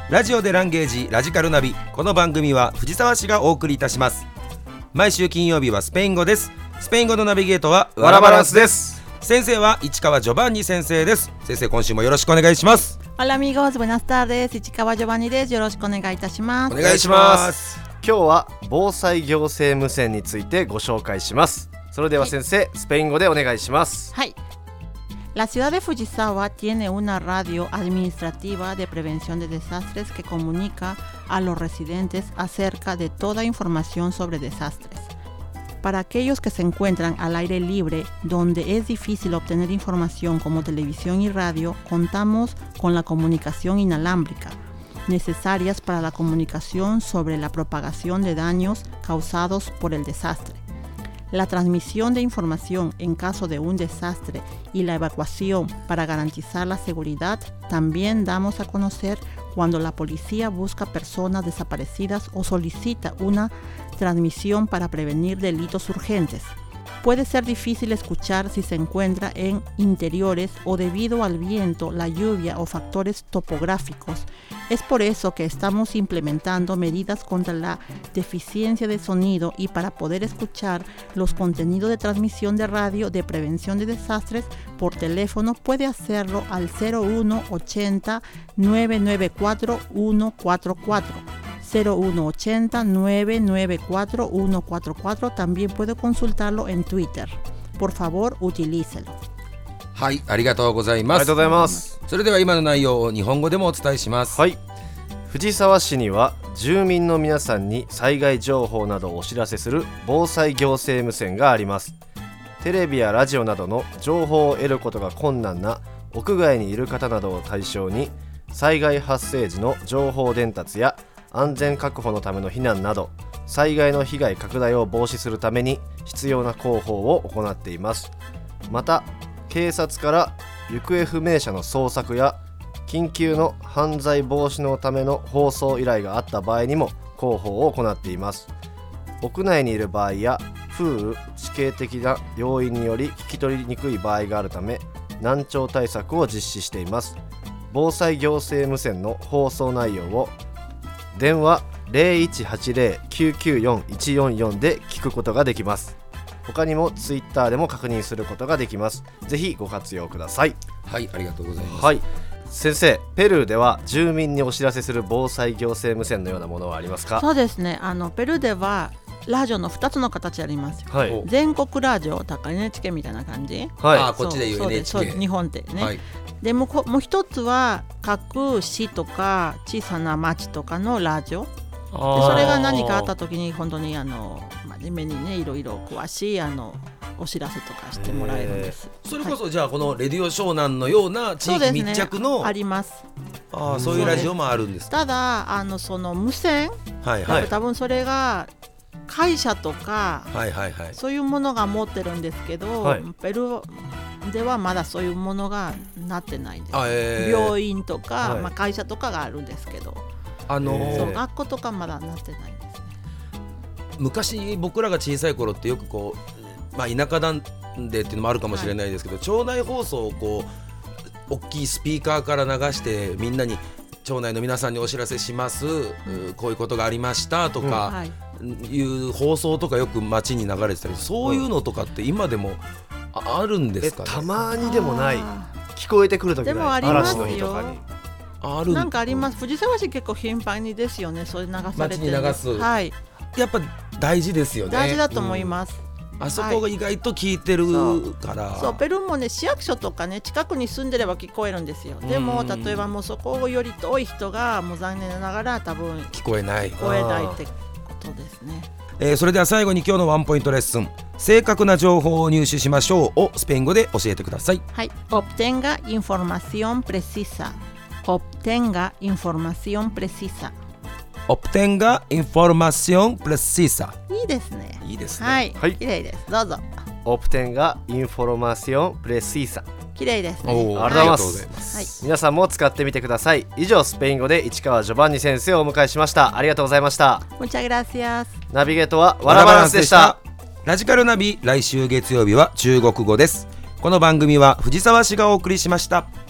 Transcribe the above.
ラジオでランゲージラジカルナビ。この番組は藤沢市がお送りいたします。毎週金曜日はスペイン語です。スペイン語のナビゲートはワラバランスです。 先生は市川ジョバンニ先生です。先生、今週もよろしくお願いします。 Hola amigos, buenas tardes. 市川ジョバンニです。よろしくお願いいたします。 お願いします。 今日は防災行政無線についてご紹介します。それでは先生、スペイン語でお願いします。 はい。La ciudad de Fujisawa tiene una radio administrativa de prevención de desastres que comunica a los residentes acerca de toda información sobre desastres. Para aquellos que se encuentran al aire libre, donde es difícil obtener información como televisión y radio, contamos con la comunicación inalámbrica, necesarias para la comunicación sobre la propagación de daños causados por el desastre. La transmisión de información en caso de un desastre y la evacuación para garantizar la seguridad también damos a conocer cuando la policía busca personas desaparecidas o solicita una transmisión para prevenir delitos urgentes. Puede ser difícil escuchar si se encuentra en interiores o debido al viento, la lluvia o factores topográficos. Es por eso que estamos implementando medidas contra la deficiencia de sonido y para poder escuchar los contenidos de transmisión de radio de prevención de desastres por teléfono puede hacerlo al 0180 994 144. 0180 994 144. También puede consultarlo en Twitter. Por favor, utilícelo. はい、ありがとうございます。 ありがとうございます。 それでは今の内容を日本語でもお伝えします。 はい。藤沢市には住民の皆さんに災害情報などをお知らせする防災行政無線があります。テレビやラジオなどの情報を得ることが困難な屋外にいる方などを対象に、災害発生時の情報伝達や安全確保のための避難など災害の被害拡大を防止するために必要な広報を行っています。また警察から行方不明者の捜索や緊急の犯罪防止のための放送依頼があった場合にも広報を行っています。屋内にいる場合や風雨地形的な要因により聞き取りにくい場合があるため難聴対策を実施しています。防災行政無線の放送内容を電話 0180-994-144 で聞くことができます。他にもツイッターでも確認することができます。ぜひご活用ください。 はい、ありがとうございます。 はい、先生、ペルーでは住民にお知らせする防災行政無線のようなものはありますか？ そうですね。ペルーではラジオの2つの形ありますよ。 はい、 全国ラジオだから NHK みたいな感じ。 はい、 あ、こっちでいう NHK。 そう日本ってね。 はい、 でもう一つは各市とか小さな町とかのラジオ。でそれが何かあった時に本当に真面目にねいろいろ詳しいお知らせとかしてもらえるんです。 それこそ、はい、じゃあこのレディオ湘南のような地域密着の、 ね、あります。 そういうラジオもあるんですか？ ただその無線、はいはい、多分それが会社とか、はいはいはい、そういうものが持ってるんですけど、はい、ペルーではまだそういうものがなってないんです。病院とか、はい、会社とかがあるんですけど、そう学校とかまだなってないんですね。 昔僕らが小さい頃ってよくこう、田舎なんでっていうのもあるかもしれないですけど、はい、町内放送をこう大きいスピーカーから流してみんなに町内の皆さんにお知らせします、こういうことがありましたとか、いう放送とかよく街に流れてたり、そういうのとかって今でもあるんですかね？ たまにでもない、聞こえてくるときない。 でもありますよ。 嵐の日とかになんかあります。藤沢市結構頻繁にですよね。それ流されてる。 街に流す、 はい、 やっぱ大事ですよね。 大事だと思います。 あそこが意外と聞いてるから、 そうペルーもね市役所とかね近くに住んでれば聞こえるんですよ。でも例えばもうそこより遠い人がもう残念ながら多分聞こえないってことですね。 それでは最後に今日のワンポイントレッスン、正確な情報を入手しましょうをスペイン語で教えてください。 はい、obtenga información precisa。 obtenga información precisa。 obtenga información precisa。 いいですね。 いいですね。 はい、はい、綺麗です。どうぞ。 obtenga información precisa。 綺麗ですね。 ありがとうございます、はい、皆さんも使ってみてください。以上スペイン語で市川ジョバンニ先生をお迎えしました。ありがとうございました。 Muchas gracias。 ナビゲートはワラバランスでした。 ラジカルナビ、来週月曜日は中国語です。この番組は藤沢市がお送りしました。